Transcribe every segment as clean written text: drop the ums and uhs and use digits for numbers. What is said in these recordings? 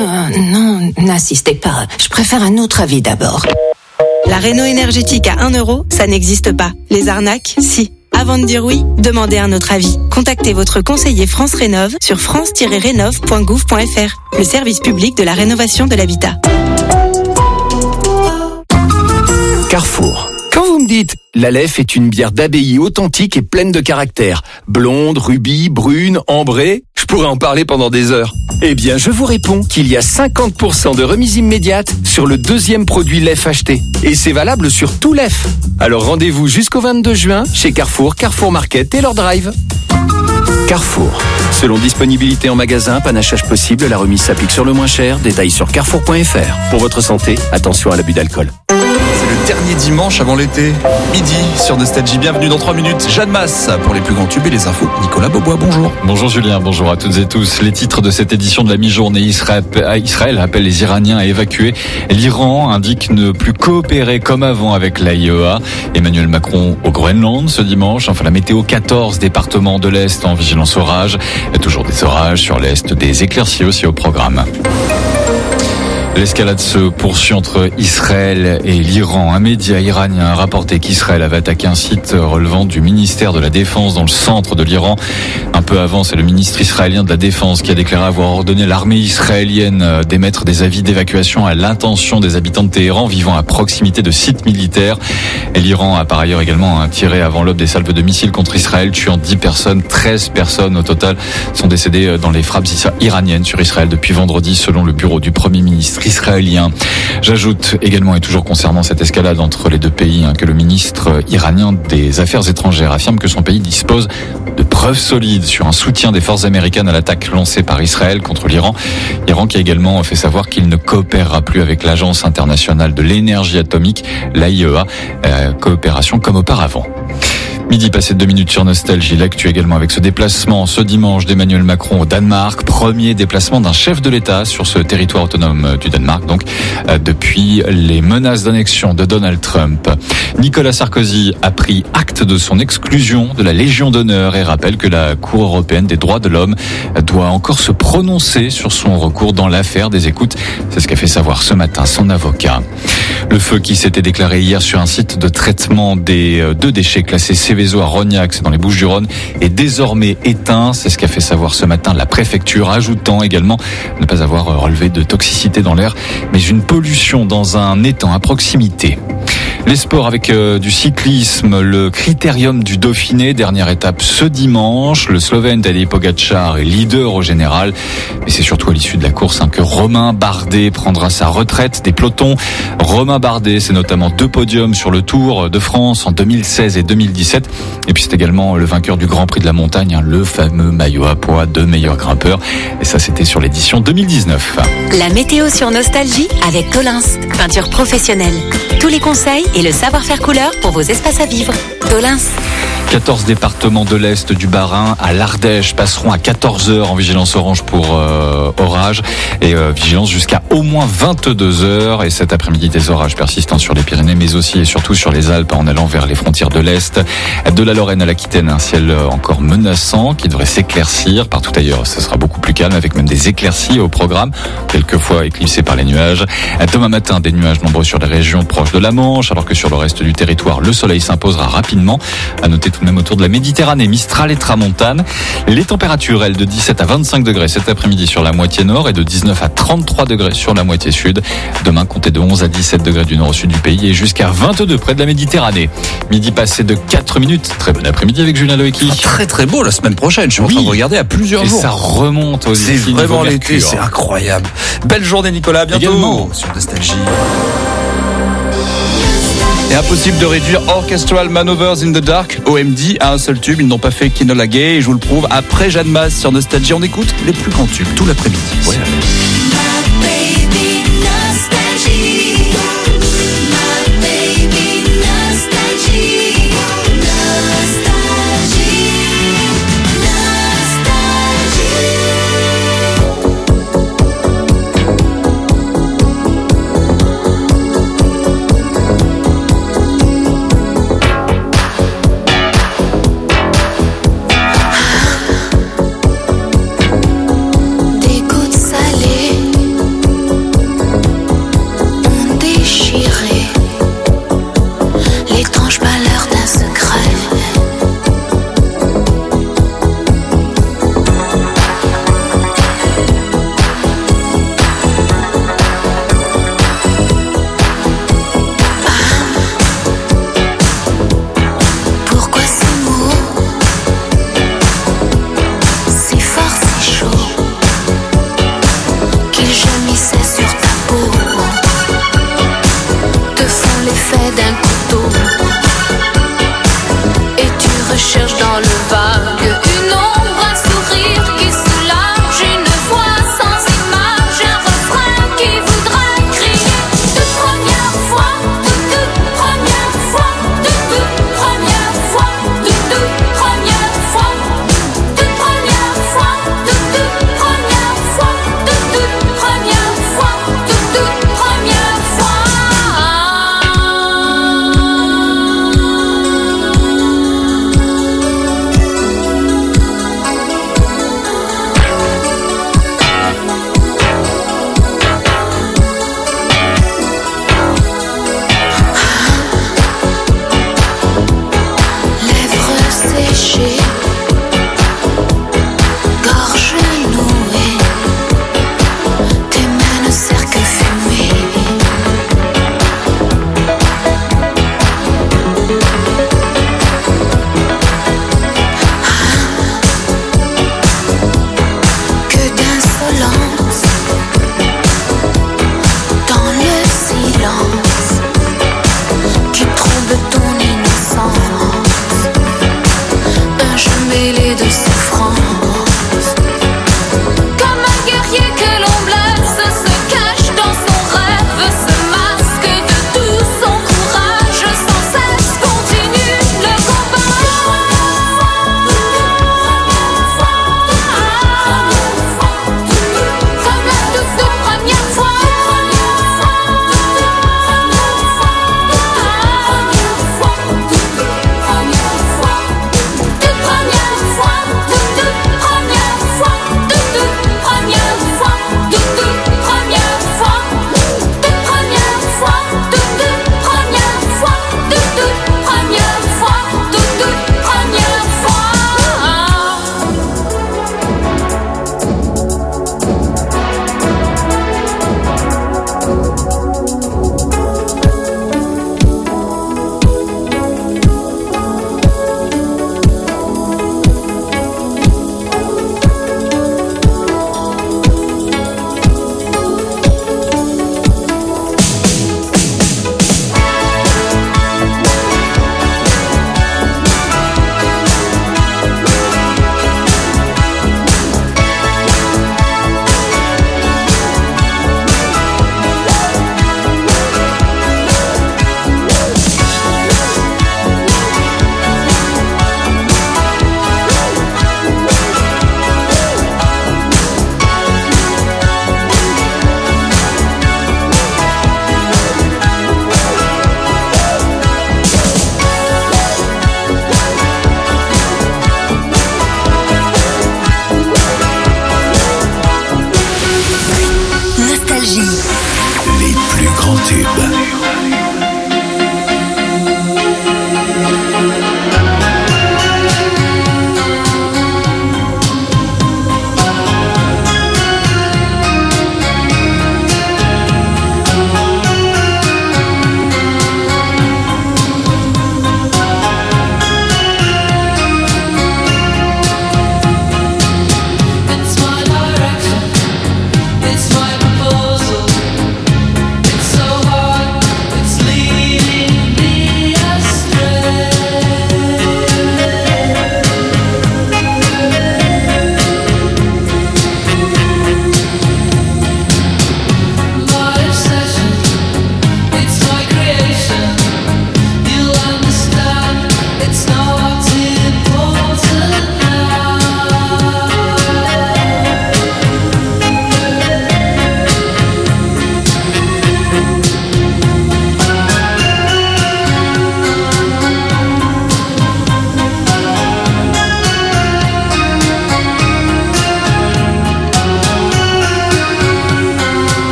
Non, n'insistez pas. Je préfère un autre avis d'abord. La réno énergétique à 1 €, ça n'existe pas. Les arnaques, si. Avant de dire oui, demandez un autre avis. Contactez votre conseiller France Rénov sur france-rénov.gouv.fr, le service public de la rénovation de l'habitat. Carrefour. Quand vous me dites « La Leffe est une bière d'abbaye authentique et pleine de caractère, blonde, rubis, brune, ambrée », je pourrais en parler pendant des heures. Eh bien, je vous réponds qu'il y a 50% de remise immédiate sur le deuxième produit Leffe acheté. Et c'est valable sur tout Leffe. Alors rendez-vous jusqu'au 22 juin chez Carrefour, Carrefour Market et leur drive. Carrefour. Selon disponibilité en magasin, panachage possible, la remise s'applique sur le moins cher. Détails sur carrefour.fr. Pour votre santé, attention à l'abus d'alcool. C'est le dernier dimanche avant l'été. Midi sur Nostalgie. Bienvenue dans 3 minutes. Jeanne Masse pour les plus grands tubes et les infos. Nicolas Beaubois, bonjour. Bonjour Julien, bonjour à toutes et tous. Les titres de cette édition de la mi-journée. Israël appelle les Iraniens à évacuer. L'Iran indique ne plus coopérer comme avant avec l'AIEA. Emmanuel Macron au Groenland ce dimanche. Enfin, la météo, 14 départements de l'Est en vigilance orage. Toujours des orages sur l'Est, des éclaircies aussi au programme. L'escalade se poursuit entre Israël et l'Iran. Un média iranien a rapporté qu'Israël avait attaqué un site relevant du ministère de la Défense dans le centre de l'Iran. Un peu avant, c'est le ministre israélien de la Défense qui a déclaré avoir ordonné à l'armée israélienne d'émettre des avis d'évacuation à l'intention des habitants de Téhéran vivant à proximité de sites militaires. Et l'Iran a par ailleurs également tiré avant l'aube des salves de missiles contre Israël, tuant 10 personnes. 13 personnes au total sont décédées dans les frappes iraniennes sur Israël depuis vendredi, selon le bureau du Premier ministre israélien. J'ajoute également, et toujours concernant cette escalade entre les deux pays, que le ministre iranien des Affaires étrangères affirme que son pays dispose de preuves solides sur un soutien des forces américaines à l'attaque lancée par Israël contre l'Iran. Iran qui a également fait savoir qu'il ne coopérera plus avec l'Agence internationale de l'énergie atomique, l'AIEA, coopération comme auparavant. Midi passé de 2 minutes sur Nostalgie. L'actu également avec ce déplacement ce dimanche d'Emmanuel Macron au Danemark. Premier déplacement d'un chef de l'État sur ce territoire autonome du Danemark, donc depuis les menaces d'annexion de Donald Trump. Nicolas Sarkozy a pris acte de son exclusion de la Légion d'honneur et rappelle que la Cour européenne des droits de l'homme doit encore se prononcer sur son recours dans l'affaire des écoutes. C'est ce qu'a fait savoir ce matin son avocat. Le feu qui s'était déclaré hier sur un site de traitement des 2 déchets classés Céveso à Rognac, c'est dans les Bouches-du-Rhône, est désormais éteint. C'est ce qu'a fait savoir ce matin la préfecture, ajoutant également ne pas avoir relevé de toxicité dans l'air, mais une pollution dans un étang à proximité. Les sports avec du cyclisme, le Critérium du Dauphiné, dernière étape ce dimanche. Le Slovène Tadej Pogačar est leader au général, mais c'est surtout à l'issue de la course que Romain Bardet prendra sa retraite des pelotons. Romain Bardet, c'est notamment 2 podiums sur le Tour de France en 2016 et 2017. Et puis c'est également le vainqueur du Grand Prix de la Montagne, le fameux maillot à pois de meilleur grimpeur. Et ça, c'était sur l'édition 2019. La météo sur Nostalgie avec Tolins, peinture professionnelle. Tous les conseils et le savoir-faire couleur pour vos espaces à vivre. Tolins. 14 départements de l'Est du Bas-Rhin à l'Ardèche passeront à 14h en vigilance orange pour orage et vigilance jusqu'à au moins 22h. Et cet après-midi, des orages persistants sur les Pyrénées, mais aussi et surtout sur les Alpes en allant vers les frontières de l'Est. De la Lorraine à l'Aquitaine, un ciel encore menaçant qui devrait s'éclaircir. Partout ailleurs, ce sera beaucoup plus calme avec même des éclaircies au programme, quelquefois éclipsées par les nuages. Demain matin, des nuages nombreux sur les régions proches de la Manche, alors que sur le reste du territoire, le soleil s'imposera rapidement. À noter tout de même autour de la Méditerranée, Mistral et Tramontane. Les températures, elles, de 17 à 25 degrés cet après-midi sur la moitié nord et de 19 à 33 degrés sur la moitié sud. Demain, comptez de 11 à 17 degrés du nord au sud du pays et jusqu'à 22 près de la Méditerranée. Midi passé de 4 minutes. Très bon après-midi avec Julien Loeki. Très très beau la semaine prochaine. Je suis en train de regarder à plusieurs jours. Et ça remonte aux C'est vraiment l'été, c'est incroyable. Belle journée Nicolas, à bientôt également sur Nostalgie. Et impossible de réduire Orchestral Maneuvers in the Dark, OMD, à un seul tube. Ils n'ont pas fait Enola Gay et je vous le prouve après Jeanne Masse sur Nostalgie. On écoute les plus grands tubes tout l'après-midi. Ouais. Des gouttes salées qui gémissait sur ta peau te font l'effet d'un couteau. Et tu recherches dans le vague une ombre, un sourire qui soulage, une voix sans image, un refrain qui voudra crier. Toute première fois, toute première fois, toute première fois, toute première fois, toute première fois, toute première fois, toute première fois.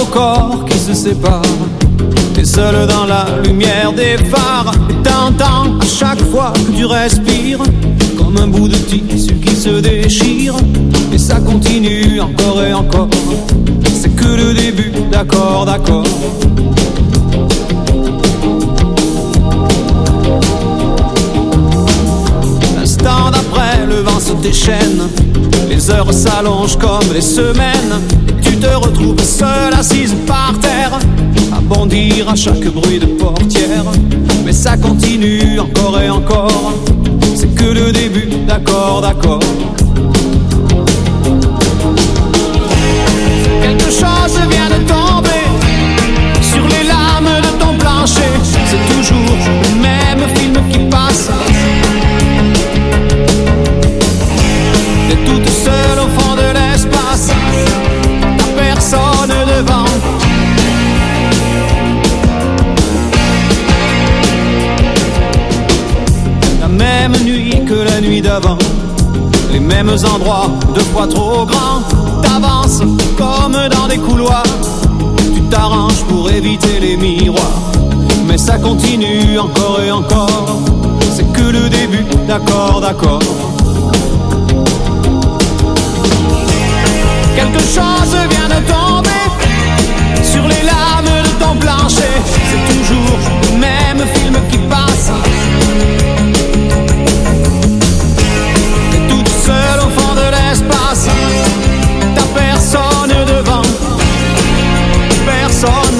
corps qui se séparent. T'es seul dans la lumière des phares et t'entends à chaque fois que tu respires comme un bout de tissu qui se déchire. Et ça continue encore et encore. C'est que le début, d'accord, d'accord. L'instant d'après, le vent se déchaîne. Les heures s'allongent comme les semaines. Et tu te retrouves seule assise par terre, à bondir à chaque bruit de portière. Mais ça continue encore et encore. C'est que le début, d'accord, d'accord. Quelque chose vient de tomber sur les lames de ton plancher. C'est toujours le même film qui passe. T'es toute seule au fond de l'espace, t'as personne devant. La même nuit que la nuit d'avant, les mêmes endroits, deux fois trop grands. T'avances comme dans des couloirs, tu t'arranges pour éviter les miroirs. Mais ça continue encore et encore. C'est que le début, d'accord, d'accord. Quelque chose vient de tomber sur les lames de ton plancher. C'est toujours le même film qui passe. T'es toute seule au fond de l'espace, t'as personne devant, personne.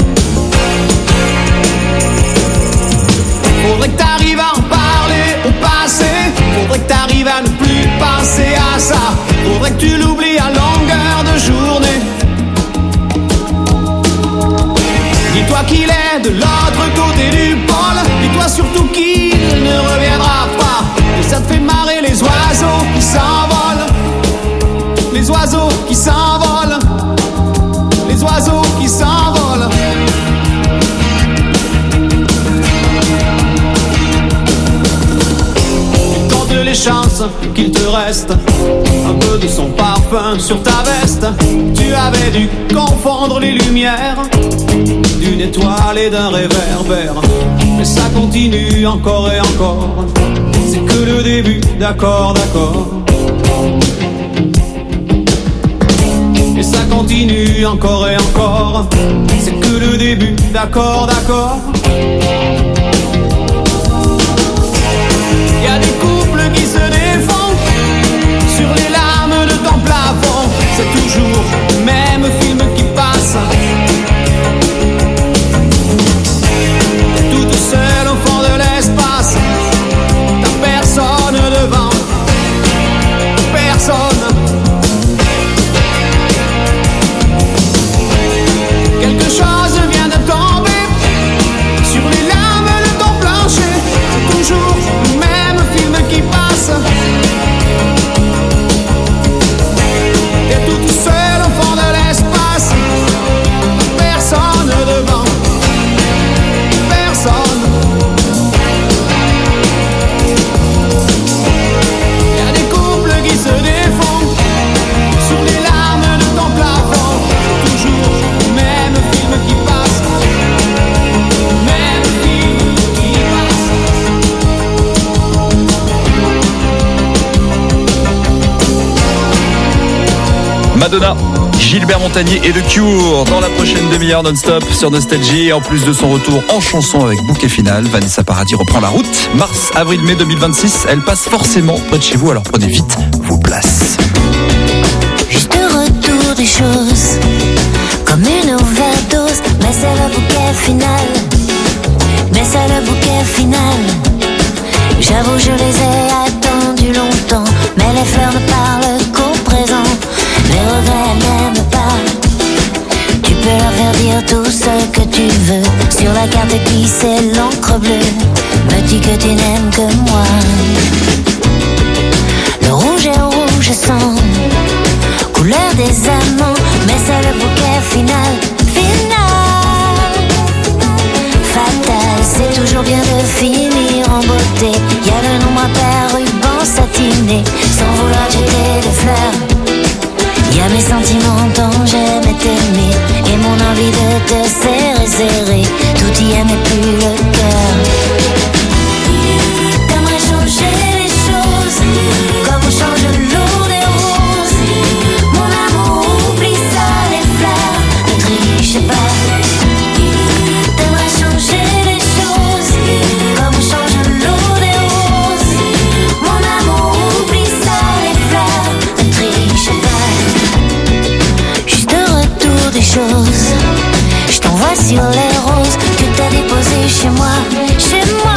Faudrait que t'arrives à en parler au passé. Faudrait que t'arrives à ne plus penser à ça. Faudrait que tu l'oublies à longueur de journée. Dis-toi qu'il est de l'autre côté du pôle. Dis-toi surtout qu'il ne reviendra pas. Et ça te fait marrer les oiseaux qui s'envolent. Les oiseaux qui s'envolent. Les oiseaux qui s'envolent. Les chances qu'il te reste un peu de son parfum sur ta veste. Tu avais dû confondre les lumières d'une étoile et d'un réverbère. Mais ça continue encore et encore. C'est que le début, d'accord, d'accord. Et ça continue encore et encore. C'est que le début, d'accord, d'accord. Y a des couples qui se défont sur les lames de ton plafond. C'est toujours le même film qui passe. T'es toute seule au fond de l'espace, t'as personne devant, personne. Quelque chose vient de tomber sur les lames de ton plancher. C'est toujours le même film qui passe. T'es toute seule au fond de l'espace, personne devant, personne. Y'a des couples qui se défont sur les larmes de ton plafond. C'est toujours le même film qui passe, le même film qui passe. Madonna, Gilbert Montagnier et The Cure dans la prochaine demi-heure non-stop sur Nostalgie. Et en plus de son retour en chanson avec Bouquet Final, Vanessa Paradis reprend la route. Mars, avril, mai 2026, elle passe forcément près de chez vous, alors prenez vite vos places. Juste le retour des choses, comme une overdose. Mais c'est le bouquet final, mais c'est le bouquet final. J'avoue, je les ai attendus longtemps, mais les fleurs ne parlent qu'au présent. Les regrets n'aiment pas. Tu peux leur faire dire tout ce que tu veux. Sur la carte glissée l'encre bleue me dit que tu n'aimes que moi. Le rouge est rouge sang, couleur des amants. Mais c'est le bouquet final, final. Fatal, c'est toujours bien de finir en beauté. Y'a le nombre impair, ruban satiné, sans vouloir jeter des fleurs. Y'a mes sentiments dont j'aimais t'aimer, et mon errer, tout y est mais plus le cœur. T'aimerais changer les choses, comme on change l'eau des roses. Mon amour, oublie ça, les fleurs, ne triche pas. T'aimerais changer les choses, comme on change l'eau des roses. Mon amour, oublie ça, les fleurs, ne triche pas. Juste un retour des choses, je t'envoie sur les roses que t'as déposées chez moi. Chez moi,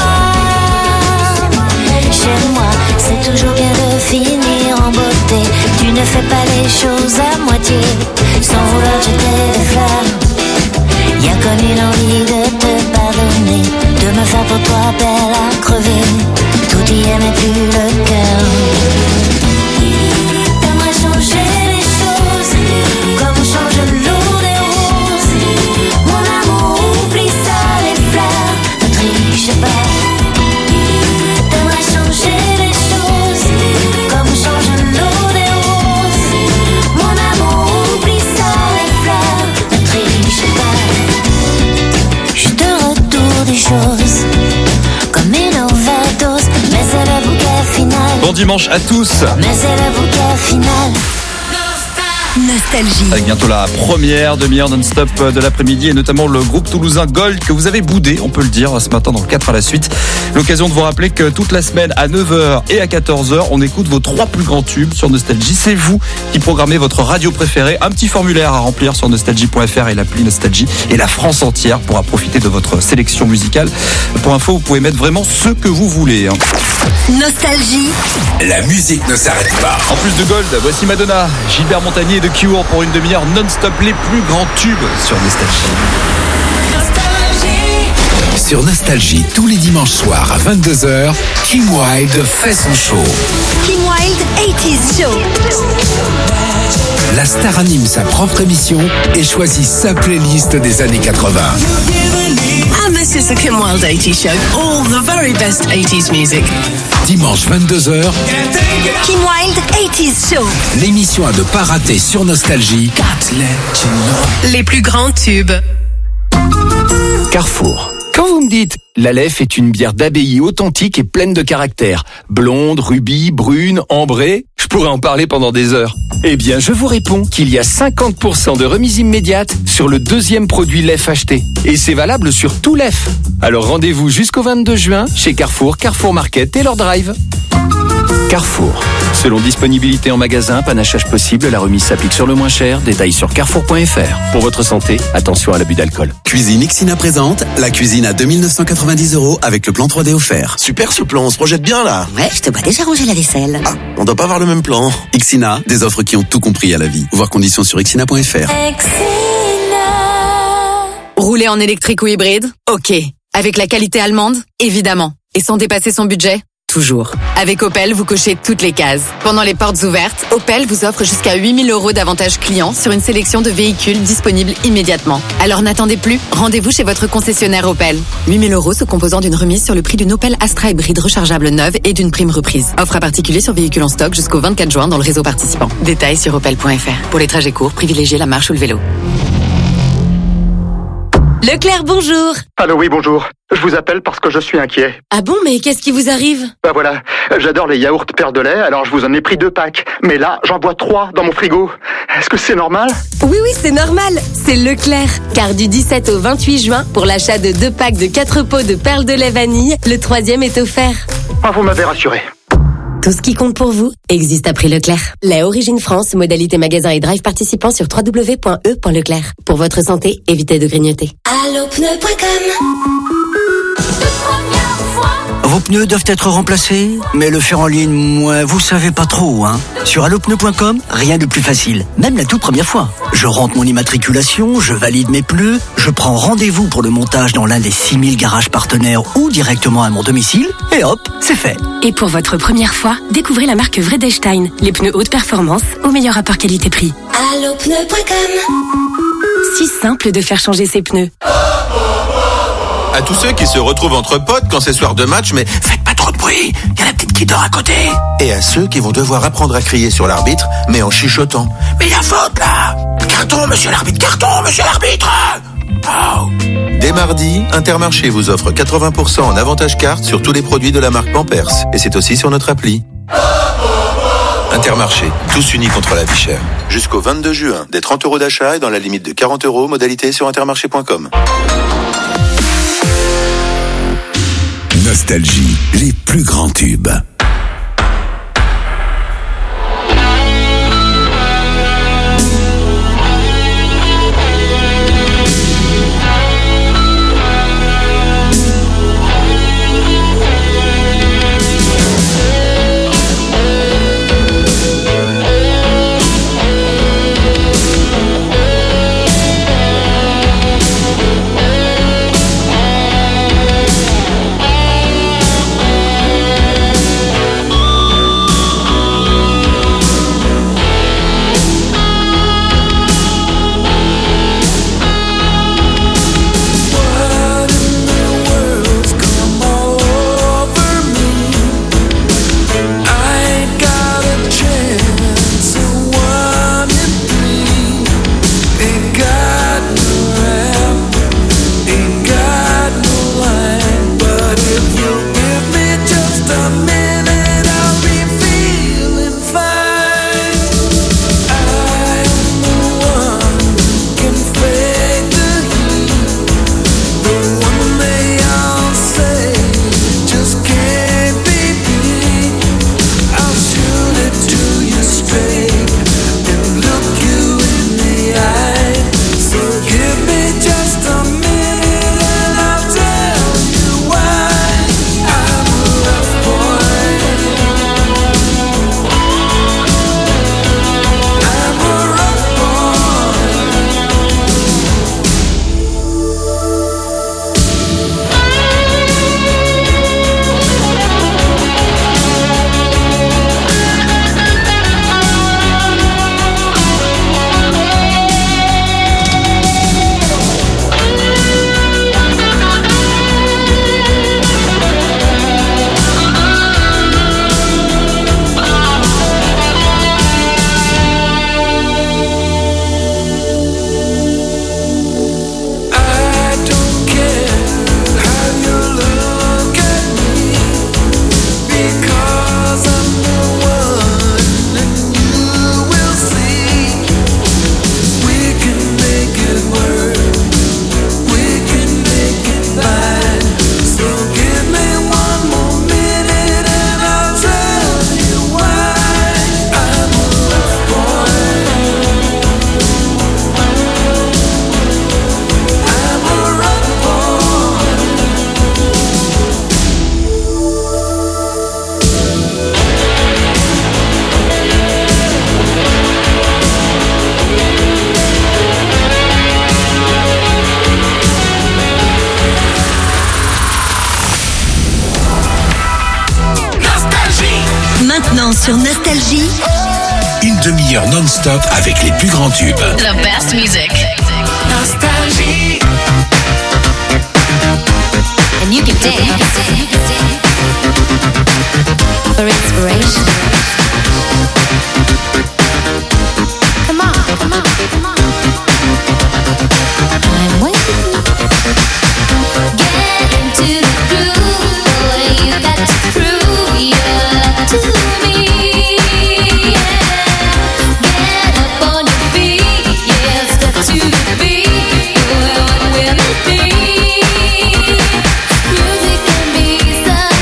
chez moi, c'est toujours bien de finir en beauté. Tu ne fais pas les choses à moitié, sans vouloir jeter des fleurs. Y'a comme une envie de te pardonner, de me faire pour toi belle à crever. Tout y est mais plus le cœur. T'aimerais changer les choses, comme on change l'eau des roses. Mon amour, oublie ça, les fleurs, ne triche pas. T'aimerais changer les choses, comme on change l'eau des roses. Mon amour, oublie ça, les fleurs, ne triche pas. Juste un retour des choses, comme une overdose, mais c'est le bouquet final. Bon dimanche à tous. Mais c'est le bouquet final. Nostalgie. Avec bientôt la première demi-heure non-stop de l'après-midi et notamment le groupe toulousain Gold que vous avez boudé, on peut le dire, ce matin dans le 4 à la suite. L'occasion de vous rappeler que toute la semaine à 9h et à 14h, on écoute vos 3 plus grands tubes sur Nostalgie. C'est vous qui programmez votre radio préférée. Un petit formulaire à remplir sur nostalgie.fr et l'appli Nostalgie. Et la France entière pourra profiter de votre sélection musicale. Pour info, vous pouvez mettre vraiment ce que vous voulez. Nostalgie. La musique ne s'arrête pas. En plus de Gold, voici Madonna, Gilbert Montagnier et The Cure pour une demi-heure non-stop, les plus grands tubes sur Nostalgie. Sur Nostalgie, tous les dimanches soirs à 22h, Kim Wilde fait son show. Kim Wilde 80s Show. La star anime sa propre émission et choisit sa playlist des années 80. And this is the Kim Wilde 80s Show. All the very best 80s music. Dimanche 22h, Kim Wilde 80s Show. l'émission à ne pas rater sur Nostalgie. Les plus grands tubes. Carrefour. Quand vous me dites la Leffe est une bière d'abbaye authentique et pleine de caractère, blonde, rubis, brune, ambrée, je pourrais en parler pendant des heures. Eh bien, je vous réponds qu'il y a 50% de remise immédiate sur le deuxième produit Leffe acheté. Et c'est valable sur tout Leffe. Alors rendez-vous jusqu'au 22 juin chez Carrefour, Carrefour Market et leur drive. Carrefour. Selon disponibilité en magasin, panachage possible, la remise s'applique sur le moins cher. Détails sur carrefour.fr. Pour votre santé, attention à l'abus d'alcool. Cuisine Ixina présente la cuisine à 2990 € avec le plan 3D offert. Super ce plan, on se projette bien là. Ouais, je te vois déjà ranger la vaisselle. Ah, on doit pas avoir le même plan. Ixina, des offres qui ont tout compris à la vie. Voir conditions sur ixina.fr. Rouler en électrique ou hybride? Ok. Avec la qualité allemande? Évidemment. Et sans dépasser son budget? Toujours. Avec Opel, vous cochez toutes les cases. Pendant les portes ouvertes, Opel vous offre jusqu'à 8 000 € d'avantages clients sur une sélection de véhicules disponibles immédiatement. Alors n'attendez plus, rendez-vous chez votre concessionnaire Opel. 8 000 € se composant d'une remise sur le prix d'une Opel Astra hybride rechargeable neuve et d'une prime reprise. Offre à particulier sur véhicules en stock jusqu'au 24 juin dans le réseau participant. Détails sur opel.fr. Pour les trajets courts, privilégiez la marche ou le vélo. Leclerc, bonjour. Allô, oui, bonjour. Je vous appelle parce que je suis inquiet. Ah bon, mais qu'est-ce qui vous arrive? Bah voilà, j'adore les yaourts perles de lait, alors je vous en ai pris 2 packs. Mais là, j'en bois 3 dans mon frigo. Est-ce que c'est normal? Oui, c'est normal. C'est Leclerc. Car du 17 au 28 juin, pour l'achat de 2 packs de 4 pots de perles de lait vanille, le 3e est offert. Ah, vous m'avez rassuré. Tout ce qui compte pour vous existe à prix Leclerc. Lait Origine France, modalité magasin et drive participant sur www.e.leclerc. Pour votre santé, évitez de grignoter. Allopneu.com. Vos pneus doivent être remplacés, mais le faire en ligne, vous savez pas trop, hein. Sur allopneu.com, rien de plus facile, même la toute première fois. Je rentre mon immatriculation, je valide mes pneus, je prends rendez-vous pour le montage dans l'un des 6000 garages partenaires ou directement à mon domicile, et hop, c'est fait. Et pour votre première fois, découvrez la marque Vredestein, les pneus haute performance au meilleur rapport qualité-prix. Allopneu.com. Si simple de faire changer ses pneus. À tous ceux qui se retrouvent entre potes quand c'est soir de match, mais faites pas trop de bruit, il y a la petite qui dort à côté. Et à ceux qui vont devoir apprendre à crier sur l'arbitre, mais en chuchotant. Mais il y a faute là! Carton, monsieur l'arbitre! Carton, monsieur l'arbitre! Oh. Dès mardi, Intermarché vous offre 80% en avantage carte sur tous les produits de la marque Pampers. Et c'est aussi sur notre appli. Intermarché, tous unis contre la vie chère. Jusqu'au 22 juin, des 30 € d'achat et dans la limite de 40 €, modalité sur intermarché.com. Nostalgie, les plus grands tubes. Sur Nostalgie, une demi-heure non-stop avec les plus grands tubes. The best music. Nostalgie. And you can dance for inspiration. Come on, come on, come on. I'm waiting. Get into the groove, boy, you got to prove your love to me. Music can be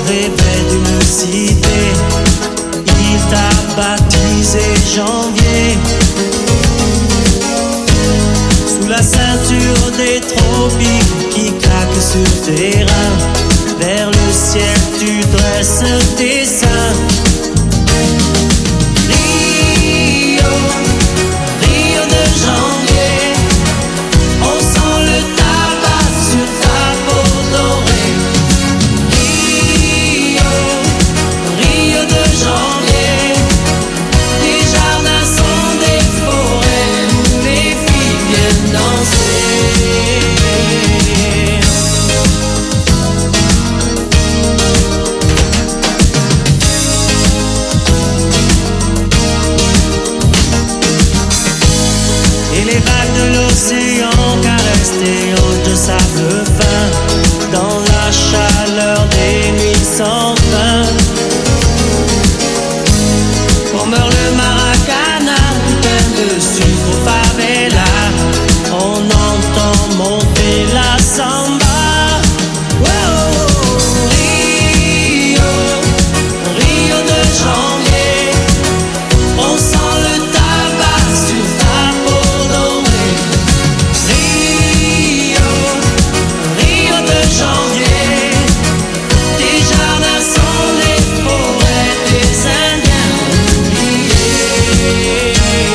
rêvait d'une cité. Il t'a baptisé janvier. Sous la ceinture des tropiques qui claquent sur tes reins, vers le ciel tu dresses tes seins. Rio, Rio de janvier, on sent le tabac sur ta peau dorée. Rio, Rio de janvier, les jardins sont des forêts où les filles viennent danser. Et les vagues de l'océan caressent tes hanches de sable fin dans la chaleur des nuits sans fin. Comme meurt le maracana, plein de sucre au favela, on entend monter la samba. Wow, Rio, Rio de janvier, on sent le tabac sur ta peau dorée. Rio, Rio de janvier, tes jardins sont les forêts des Indiens oubliés.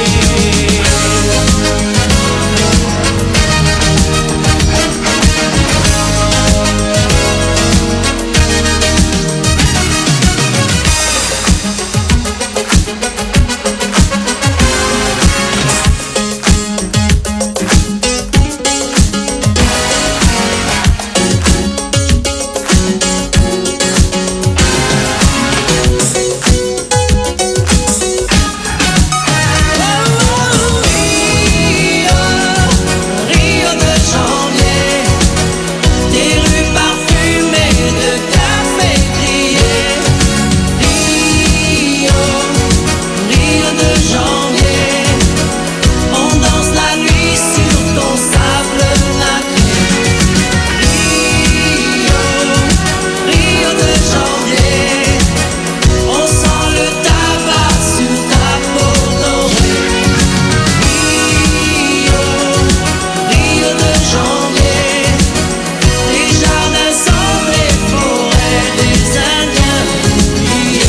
Rio de janvier, des rues parfumées de café grillé. Rio, Rio de janvier, on danse la nuit sur ton sable nacré. Rio, Rio de janvier, on sent le tabac sur ta peau dorée. Rio, Rio de janvier, les jardins sont les forêts des Indiens oubliés.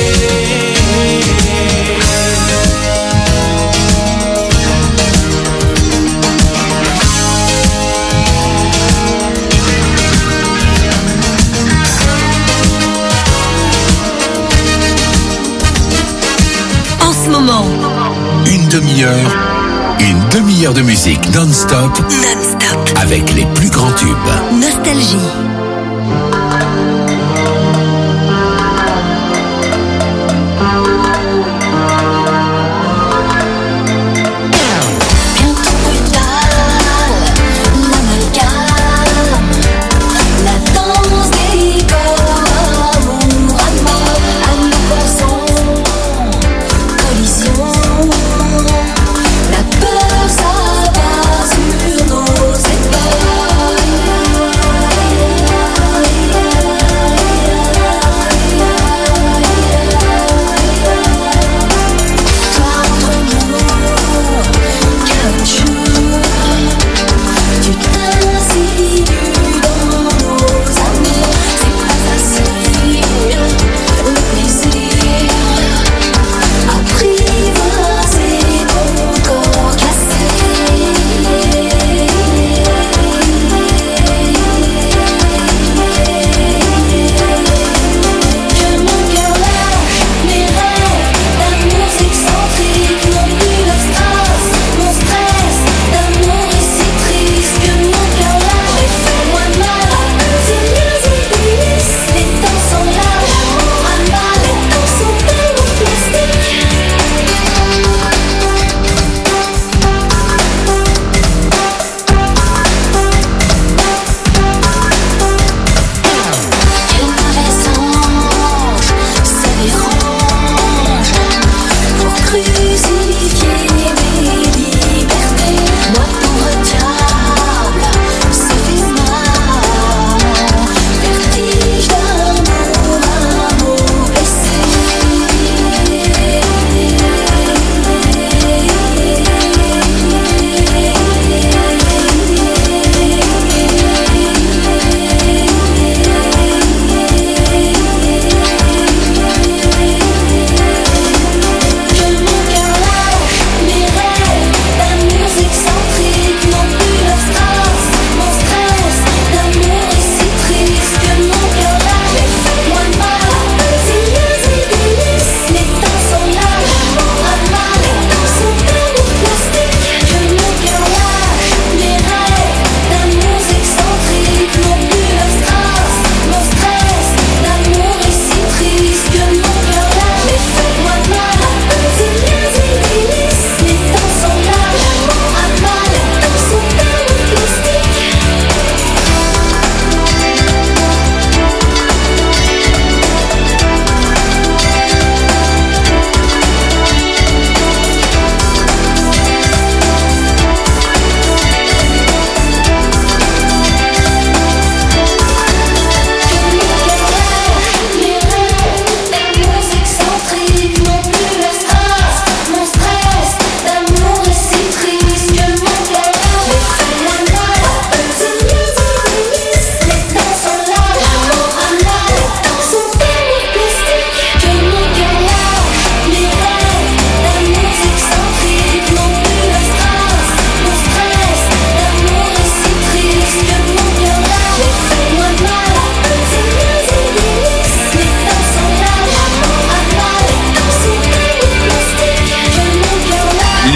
En ce moment, Une demi-heure de musique non-stop non-stop, avec les plus grands tubes. Nostalgie. Bientôt brutal, l'amalgame, la danse des corps, amour à mort, à nos poissons, collision, la peur s'abat sur nos épaules.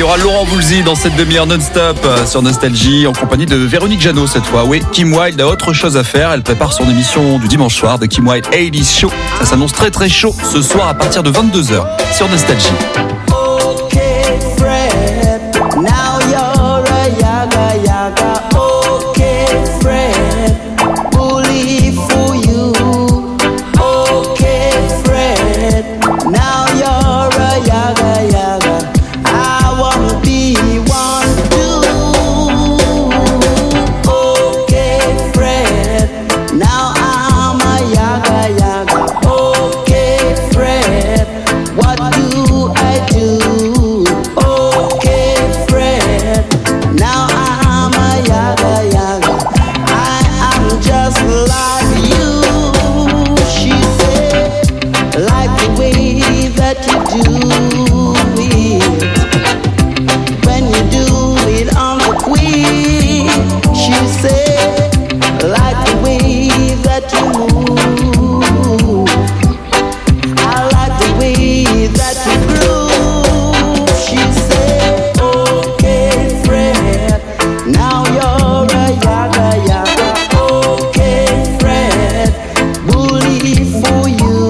aura Laurent Voulzy dans cette demi-heure non-stop sur Nostalgie en compagnie de Véronique Jeannot cette fois. Oui, Kim Wilde a autre chose à faire. Elle prépare son émission du dimanche soir de Kim Wilde 80's Show. Ça s'annonce très très chaud ce soir à partir de 22h sur Nostalgie. Okay, Fred, now you're a yaga yaga. Okay, Fred, bully for you. Okay, Fred, now you're a yaga yaga. I wanna be one too. Okay, Fred, now I'm a yaga yaga. Okay, Fred, what do I do? Okay, Fred, now I'm a yaga yaga. I am just like you, she said, like the way that you do it. When you do it on the queen, she said, like the way that you move. I like the way that you groove. She said, okay, Fred, now you're a yaga yaga. Okay, Fred, bully for you.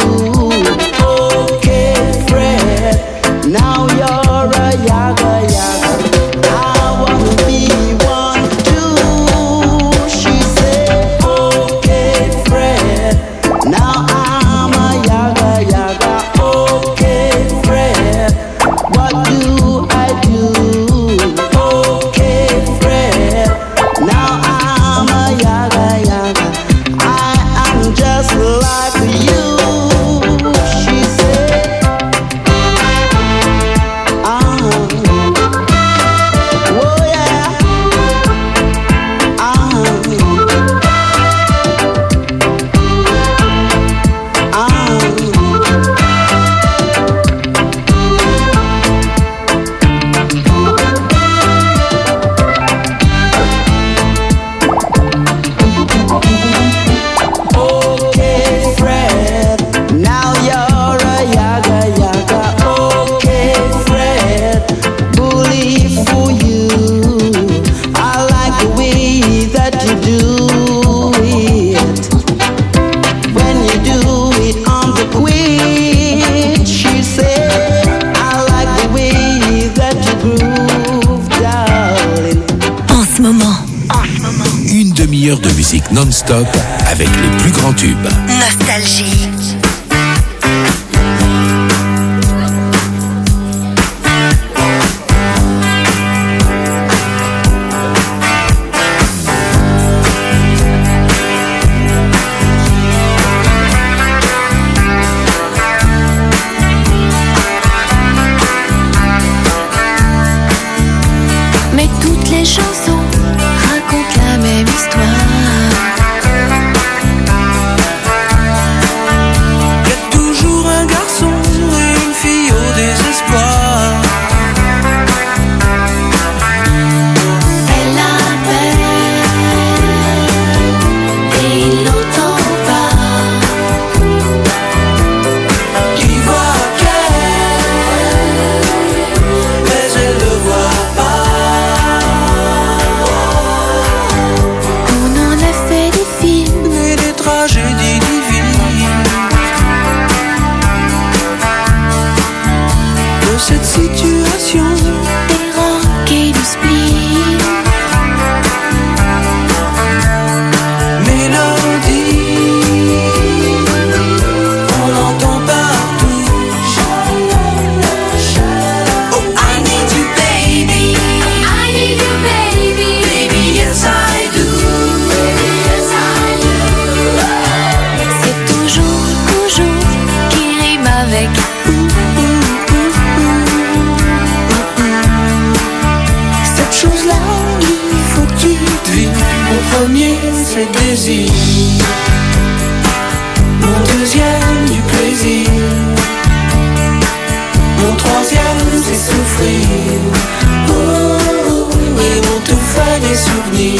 Okay, Fred, now you're a yaga yaga. I wanna be one too. She said, okay, Fred, now I'm a yaga yaga. Okay, Fred, what do I do? Okay, Fred, now I'm a yaga yaga. I am just like you, she said. Oh yeah. Okay, Fred, now you're a yaga yaga. Okay, Fred, bully for you. I like the way that you do it. When you do it on the queen, she said, I like the way that you groove, darling. En ce moment, Une demi-heure de musique non-stop avec les plus grands tubes. Nostalgie. Mais toutes les chansons racontent la même histoire. Y a toujours un garçon et une fille au désespoir. Elle appelle et il n'entend pas. Il voit qu'elle, mais elle ne voit pas. On en a fait des films Et des tragédies divines. De cette situation, des rocs et du spleen. mélodie, on l'entend partout. Oh, I need you, baby. I need you, baby. Baby, yes I do. C'est toujours, toujours qui rime avec Cette chose-là, il faut que tu devines. Mon premier, c'est désir. Mon deuxième, du plaisir. Mon troisième, c'est souffrir. Oh, et on te fait des souvenirs.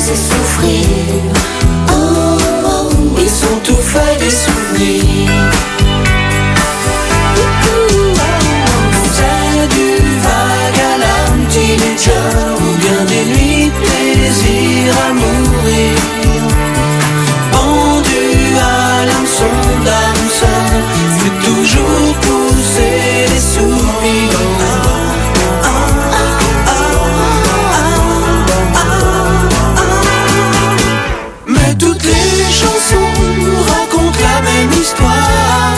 c'est souffrir. Oh, oh, ils sont tout faits des souvenirs. C'est du vague à l'âme, teenager, ou bien des nuits de plaisir à mourir. Pendu à l'hameçon d'âme sœur, fait toujours pousser les soupirs. Mais toutes les chansons racontent la même histoire.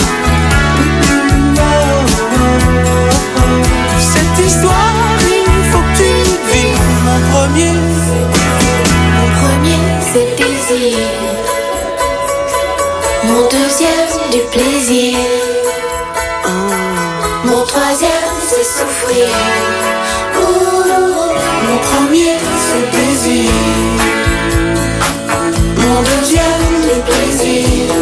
Cette histoire, il faut que tu vives. Mon premier, c'est désir. Mon deuxième, du plaisir. Mon troisième, c'est souffrir. Mon premier, c'est plaisir. Mon deuxième, du plaisir.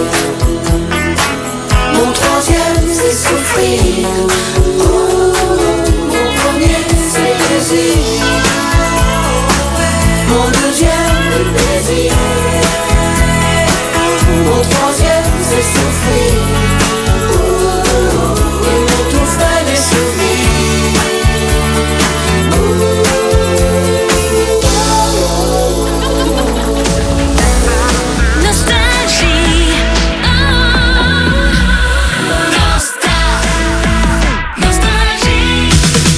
Mon troisième, c'est souffrir. Mon premier, c'est plaisir. Mon deuxième, du plaisir. Mon troisième, c'est souffrir. Ils m'ont tout fait des souvenirs. Nostalgie. Nostalgie.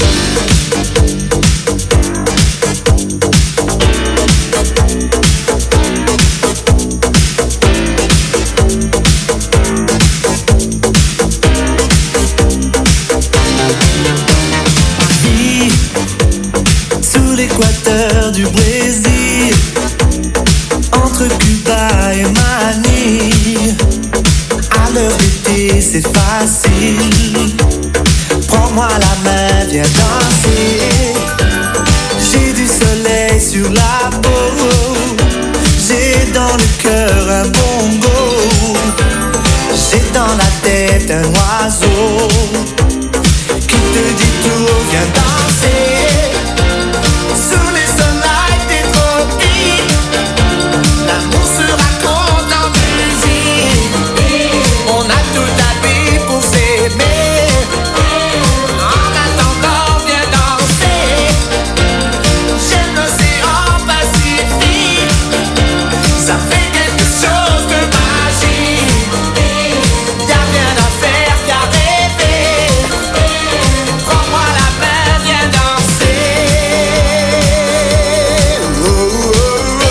Vie sous l'équateur du Brésil, entre Cuba et Manille. À l'heure d'été, c'est facile. Prends-moi la main, viens danser. J'ai du soleil sur la peau. J'ai dans le cœur un bongo. J'ai dans la tête un oiseau qui te dit tout, viens danser. Sous les soleils des tropiques, l'amour se raconte en musique. On a toute la vie pour s'aimer. En attendant, viens danser. J'aime l'océan Pacifique. Ça fait quelque chose de magique. Y'a rien à faire qu'à rêver. Prends-moi la main, viens danser. Oh, oh, oh,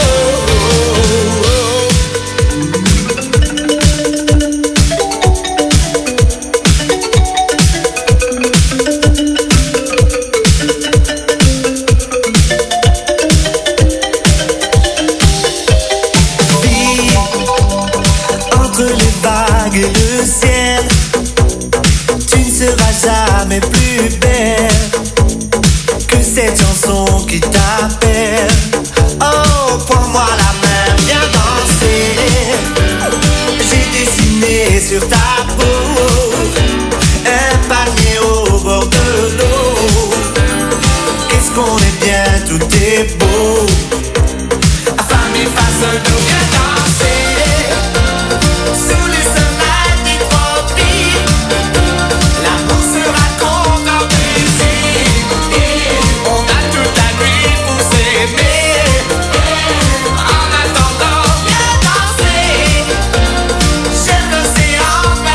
Vie entre les vagues et le ciel, tu ne seras jamais plus belle que cette chanson qui t'appelle. Oh, prends-moi la main, viens danser. J'ai dessiné sur ta peau un palmier au bord de l'eau. Qu'est-ce qu'on est bien, tout est beau. Famille face nous, viens danser. Sous les soleils des tropiques, l'amour se raconte en musique. On a toute la nuit pour s'aimer. En attendant, viens danser. J'aime l'océan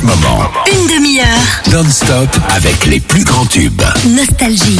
ce moment. Une demi-heure. Non-stop avec les plus grands tubes. Nostalgie.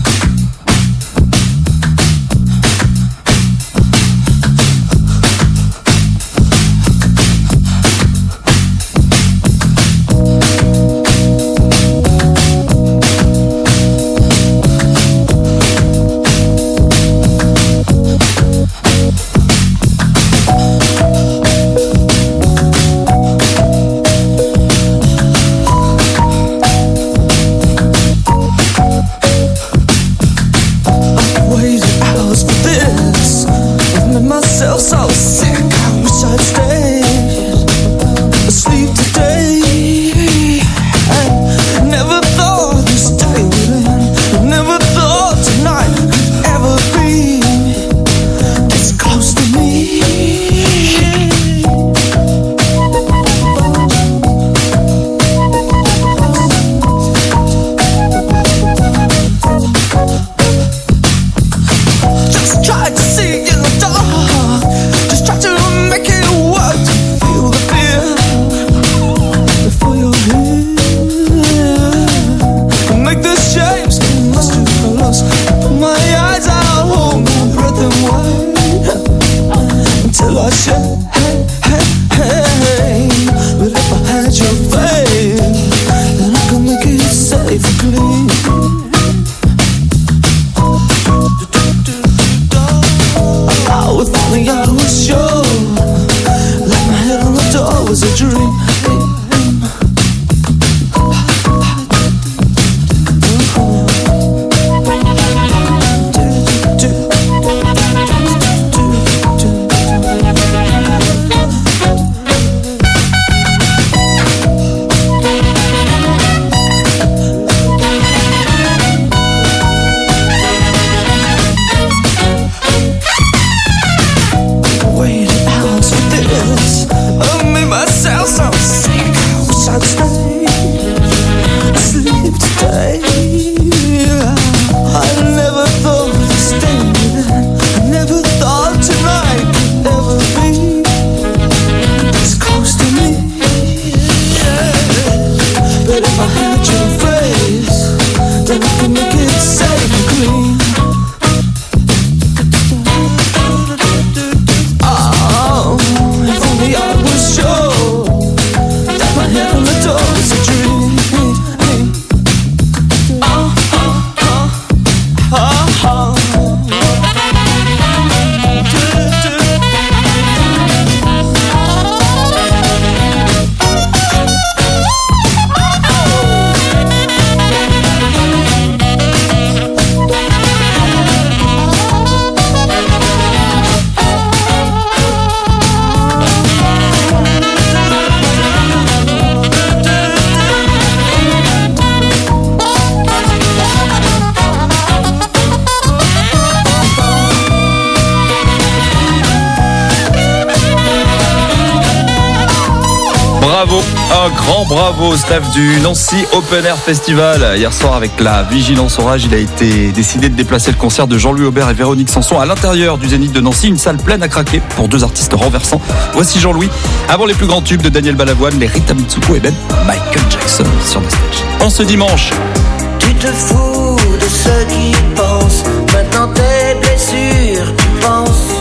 Bravo, un grand bravo au staff du Nancy Open Air Festival. Hier soir, avec la vigilance orage, il a été décidé de déplacer le concert de Jean-Louis Aubert et Véronique Sanson à l'intérieur du Zénith de Nancy, une salle pleine à craquer pour deux artistes renversants. Voici Jean-Louis, avant les plus grands tubes de Daniel Balavoine, les Rita Mitsuko et même Michael Jackson sur Nostalgie. En ce dimanche. Tu te fous de ceux qui pensent, maintenant tes blessures, tu penses.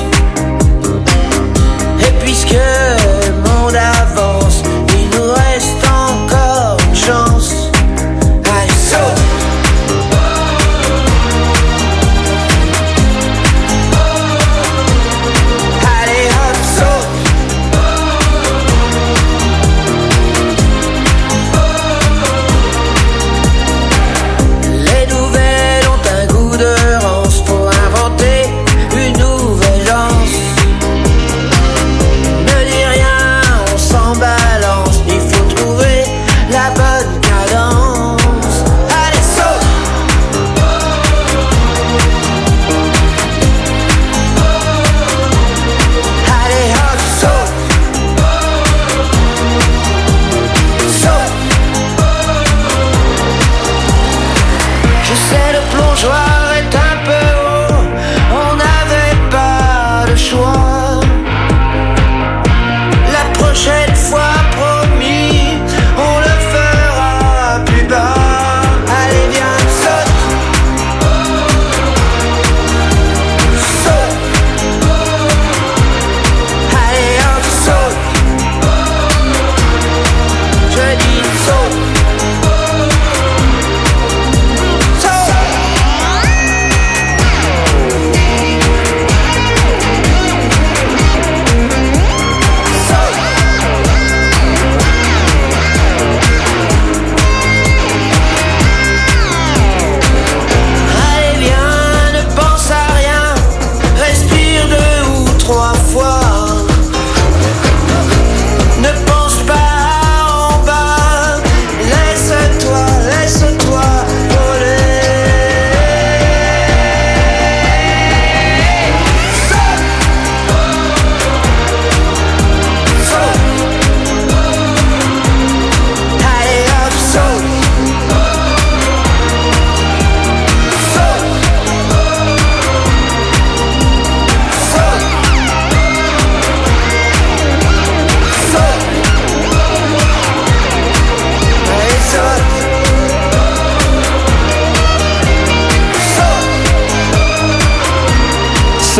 Et puisque le monde avance, il nous reste encore une chance. Allez, saute! Allez, hop, saute! Les nouvelles ont un goût de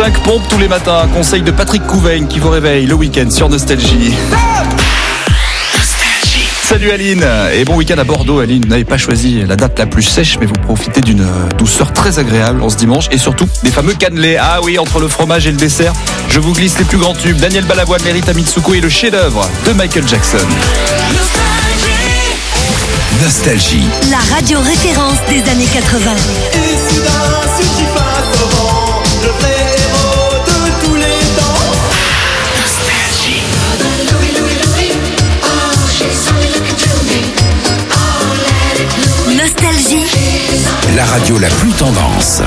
5 pompes tous les matins. Conseil de Patrick Couvain qui vous réveille le week-end sur Nostalgie. Salut Aline et bon week-end à Bordeaux. Aline, vous n'avez pas choisi la date la plus sèche, mais vous profitez d'une douceur très agréable en ce dimanche et surtout des fameux cannelés. Ah oui, entre le fromage et le dessert, je vous glisse les plus grands tubes. Daniel Balavoine, Merita Mitsuko et le chef-d'œuvre de Michael Jackson. Nostalgie. La radio référence des années 80. Nostalgie. La radio la plus tendance.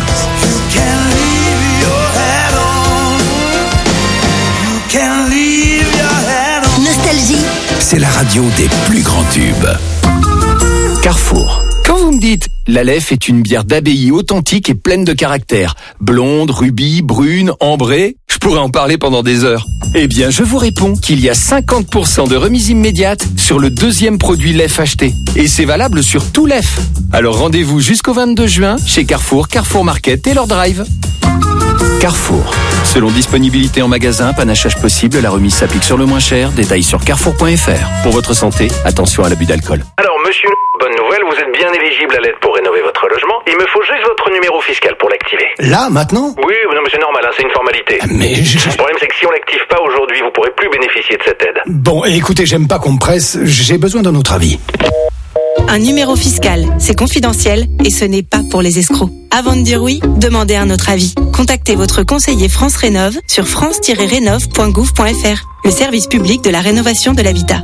Nostalgie. C'est la radio des plus grands tubes. Carrefour. Quand vous me dites la Leffe est une bière d'abbaye authentique et pleine de caractère, blonde, rubis, brune, ambrée, je pourrais en parler pendant des heures. Eh bien, je vous réponds qu'il y a 50% de remise immédiate sur le deuxième produit Leffe acheté. Et c'est valable sur tout Leffe. Alors rendez-vous jusqu'au 22 juin chez Carrefour, Carrefour Market et leur drive. Carrefour. Selon disponibilité en magasin, panachage possible, la remise s'applique sur le moins cher. Détails sur carrefour.fr. Pour votre santé, attention à l'abus d'alcool. Alors monsieur, bonne nouvelle, vous êtes bien éligible à l'aide pour rénover votre logement. Il me faut juste votre numéro fiscal pour l'activer. Là, maintenant ? Oui, non mais c'est normal, c'est une formalité. Mais Le problème c'est que si on l'active pas aujourd'hui, vous pourrez plus bénéficier de cette aide. Bon, écoutez, j'aime pas qu'on me presse, j'ai besoin d'un autre avis. Un numéro fiscal, c'est confidentiel et ce n'est pas pour les escrocs. Avant de dire oui, demandez un autre avis. Contactez votre conseiller France Rénov sur france-rénov.gouv.fr, le service public de la rénovation de l'habitat.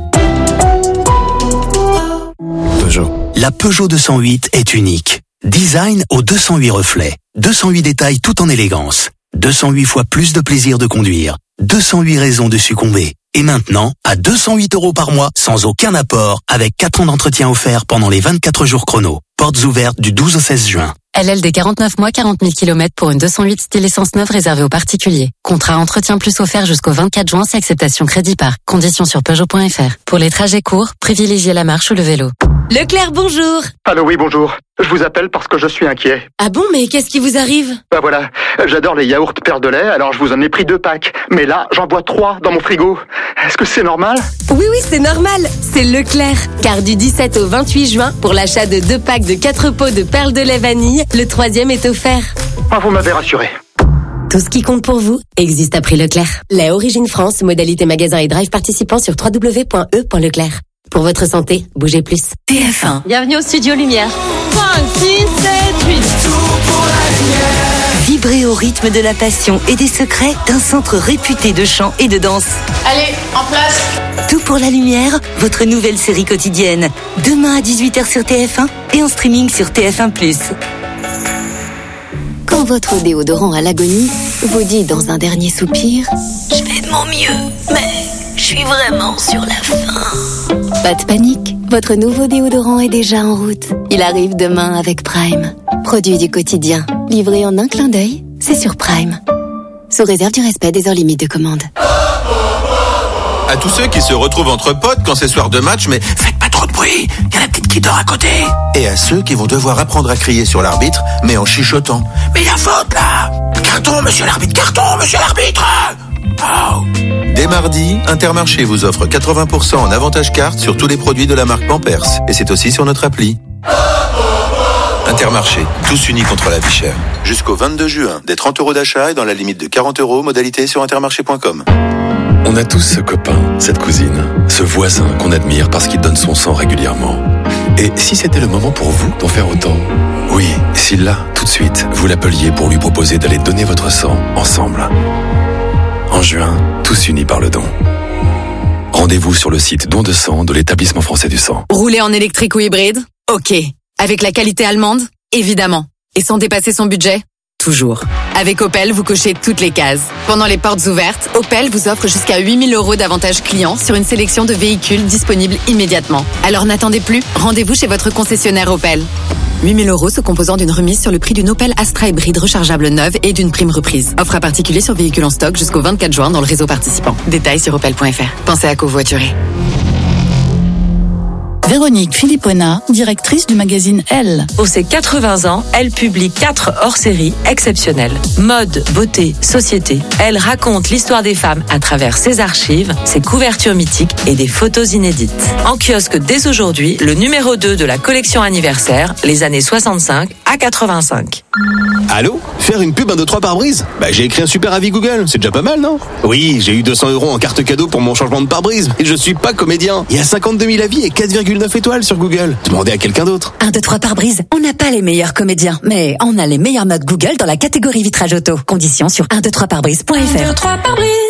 Peugeot. La Peugeot 208 est unique. Design aux 208 reflets. 208 détails tout en élégance. 208 fois plus de plaisir de conduire. 208 raisons de succomber. Et maintenant, à 208 € par mois, sans aucun apport, avec 4 ans d'entretien offert pendant les 24 jours chrono. Portes ouvertes du 12 au 16 juin. LLD 49 mois, 40 000 km pour une 208 style essence neuve réservée aux particuliers. Contrat entretien plus offert jusqu'au 24 juin si acceptation crédit par. Conditions sur Peugeot.fr. Pour les trajets courts, privilégiez la marche ou le vélo. Leclerc, bonjour. Allô, oui, bonjour. Je vous appelle parce que je suis inquiet. Ah bon, mais qu'est-ce qui vous arrive? Bah voilà, j'adore les yaourts perles de lait, alors je vous en ai pris 2 packs. Mais là, j'en bois 3 dans mon frigo. Est-ce que c'est normal? Oui, c'est normal. C'est Leclerc. Car du 17 au 28 juin, pour l'achat de 2 packs de 4 pots de perles de lait vanille, le 3e est offert. Ah, vous m'avez rassuré. Tout ce qui compte pour vous existe à prix Leclerc. Lait Origine France, modalité magasin et drive participant sur www.e.leclerc. Pour votre santé, bougez plus. TF1. Bienvenue au Studio Lumière. 5, 6, 7, 8. Vibrez au rythme de la passion et des secrets d'un centre réputé de chant et de danse. Allez, en place. Tout pour la lumière, votre nouvelle série quotidienne. Demain à 18h sur TF1 et en streaming sur TF1+. Quand votre déodorant à l'agonie vous dit dans un dernier soupir « Je fais de mon mieux, mais je suis vraiment sur la fin ». Pas de panique, votre nouveau déodorant est déjà en route. Il arrive demain avec Prime. Produit du quotidien, livré en un clin d'œil, c'est sur Prime. Sous réserve du respect des heures limites de commande. À tous ceux qui se retrouvent entre potes quand c'est soir de match, mais faites pas trop de bruit, il y a la petite qui dort à côté. Et à ceux qui vont devoir apprendre à crier sur l'arbitre, mais en chuchotant. Mais il y a faute là! Carton, monsieur l'arbitre, carton, monsieur l'arbitre! Oh. Dès mardi, Intermarché vous offre 80% en avantage carte sur tous les produits de la marque Pampers. Et c'est aussi sur notre appli. Intermarché, tous unis contre la vie chère. Jusqu'au 22 juin, des 30 € d'achat et dans la limite de 40 €, modalité sur intermarché.com. On a tous ce copain, cette cousine, ce voisin qu'on admire parce qu'il donne son sang régulièrement. Et si c'était le moment pour vous d'en faire autant? Oui, si là, tout de suite, vous l'appeliez pour lui proposer d'aller donner votre sang ensemble. En juin, tous unis par le don. Rendez-vous sur le site don de sang de l'Établissement français du sang. Rouler en électrique ou hybride? Ok. Avec la qualité allemande? Évidemment. Et sans dépasser son budget? Toujours. Avec Opel, vous cochez toutes les cases. Pendant les portes ouvertes, Opel vous offre jusqu'à 8 000 € d'avantages clients sur une sélection de véhicules disponibles immédiatement. Alors n'attendez plus, rendez-vous chez votre concessionnaire Opel. 8 000 € se composant d'une remise sur le prix d'une Opel Astra hybride rechargeable neuve et d'une prime reprise. Offre à particulier sur véhicules en stock jusqu'au 24 juin dans le réseau participant. Détails sur opel.fr. Pensez à covoiturer. Véronique Philippona, directrice du magazine Elle. Pour ses 80 ans, elle publie 4 hors-séries exceptionnelles. Mode, beauté, société. Elle raconte l'histoire des femmes à travers ses archives, ses couvertures mythiques et des photos inédites. En kiosque dès aujourd'hui, le numéro 2 de la collection anniversaire, les années 65 à 85. Allô ? Faire une pub 1, 2, 3 pare-brise ? J'ai écrit un super avis Google, c'est déjà pas mal, non ? Oui, j'ai eu 200 € en carte cadeau pour mon changement de pare-brise. Et je suis pas comédien. Il y a 52 000 avis et 4,9 étoiles sur Google. Demandez à quelqu'un d'autre. 1, 2, 3 pare-brise. On n'a pas les meilleurs comédiens, mais on a les meilleures notes Google dans la catégorie vitrage auto. Conditions sur 1, 2, 3 pare-brise.fr. 1, 2, 3 pare-brise.